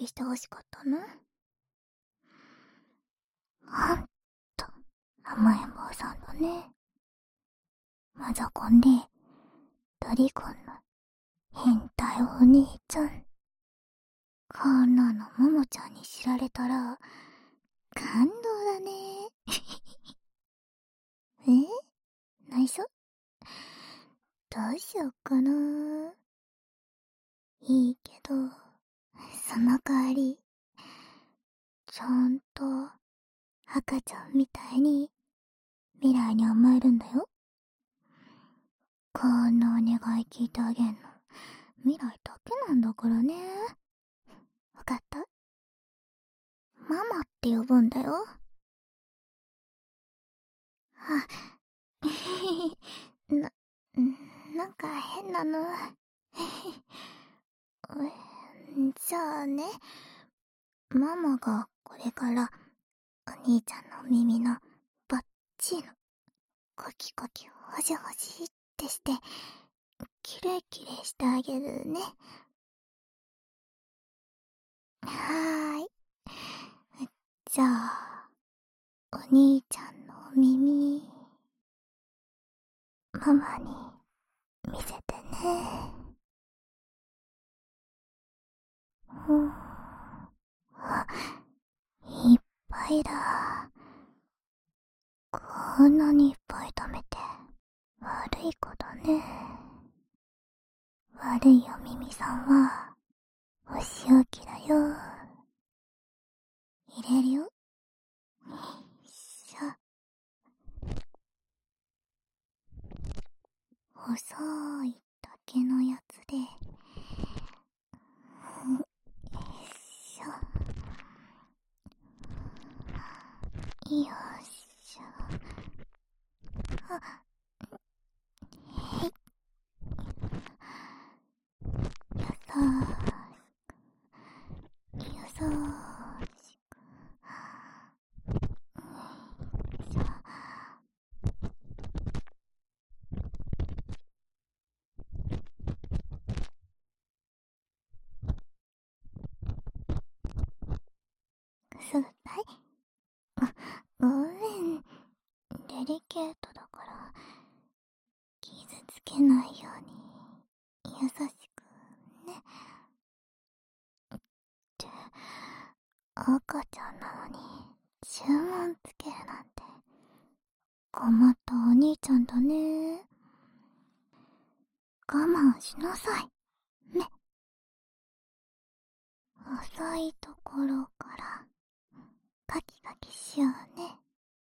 きしてほしかったの？ほんと甘えん坊さんだね。マザコンでドリコンの変態お兄ちゃん。こんなのももちゃんに知られたら感動だね。内緒？どうしよっかな。いいけど、その代わりちゃんと赤ちゃんみたいに未来に甘えるんだよ。こんなお願い聞いてあげんの未来だけなんだからね。わかった？ママって呼ぶんだよ。あ、な、なんか変なの。じゃあね、ママがこれからお兄ちゃんの耳のバッチリのコキコキホシホシってしてキレイキレイしてあげるね。はーい。じゃあお兄ちゃんの耳ママに見せてね。あ、いっぱいだ。こんなにいっぱい食べて悪い子だね。悪いお耳さんはお仕置きだよ。入れるよ。よいしょ。細い竹のやつで、よいしょ。よいしょ。あ、へい。よそーしく、よそーしく。よいしょ。くすぐったい？ごめん。デリケートだから傷つけないように優しくね。って赤ちゃんなのに注文つけるなんて困ったお兄ちゃんだね。我慢しなさいね。遅いところからカキカキしようね。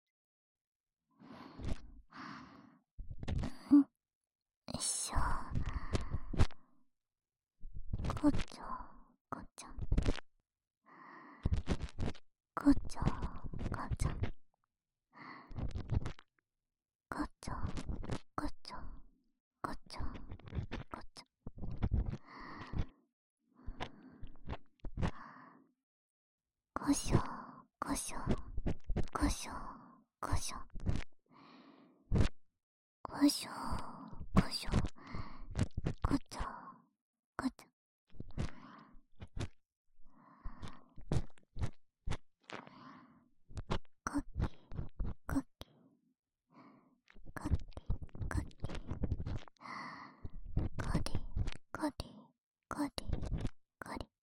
よいしょ。こちょこちょこちょこちょこちょこちょこちょこちょ。こしょこしょこしょこしょこしょこしょこちょこちょ。コキコキコキコキコリコリコリコリ。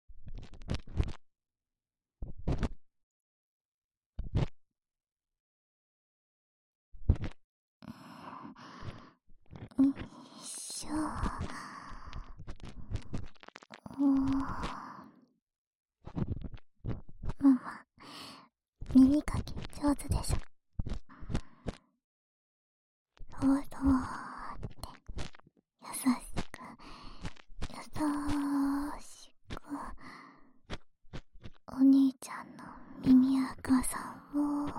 よいしょ。ママ耳かき上手でしょ。そうそうって優しく優しくお兄ちゃんの耳赤さんを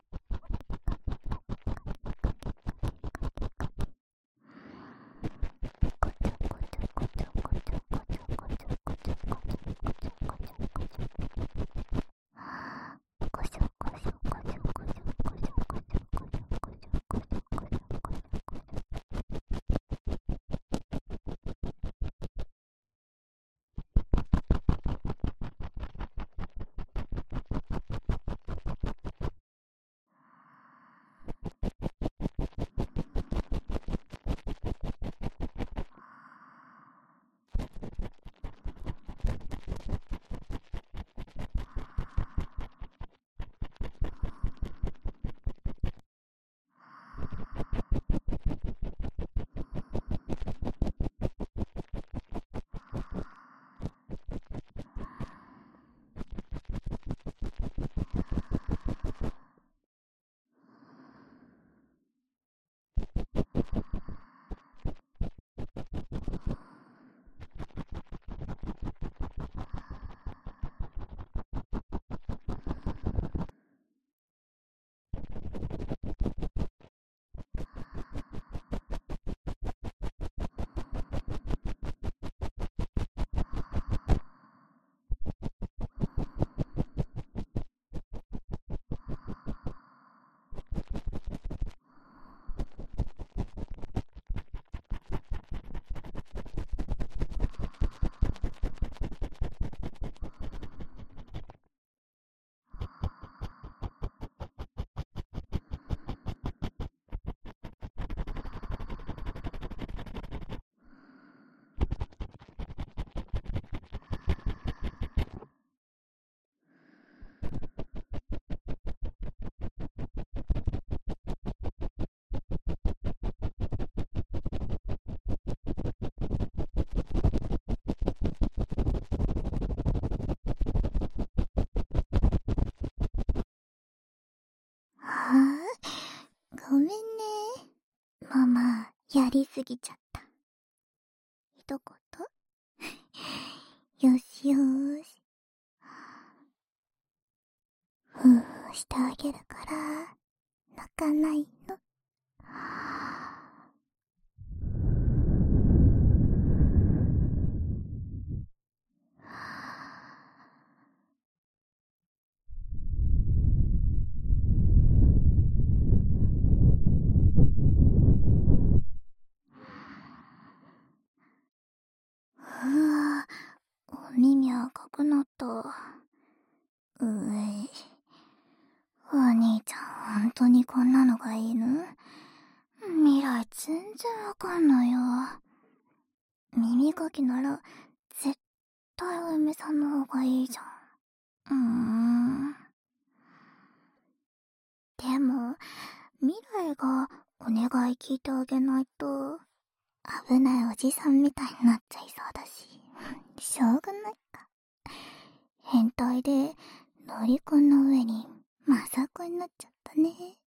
こやりすぎちゃった。一言よしよーし。ふーしてあげるから、泣かないの。お耳赤くなった。お兄ちゃん、ほんとにこんなのがいいの？未来全然わかんないよ。耳かきなら、絶対お嫁さんの方がいいじゃん。でも、未来がお願い聞いてあげないと、危ないおじさんみたいになっちゃいそうだし、しょうがないか。変態で、のりこの上に、まさこになっちゃったね。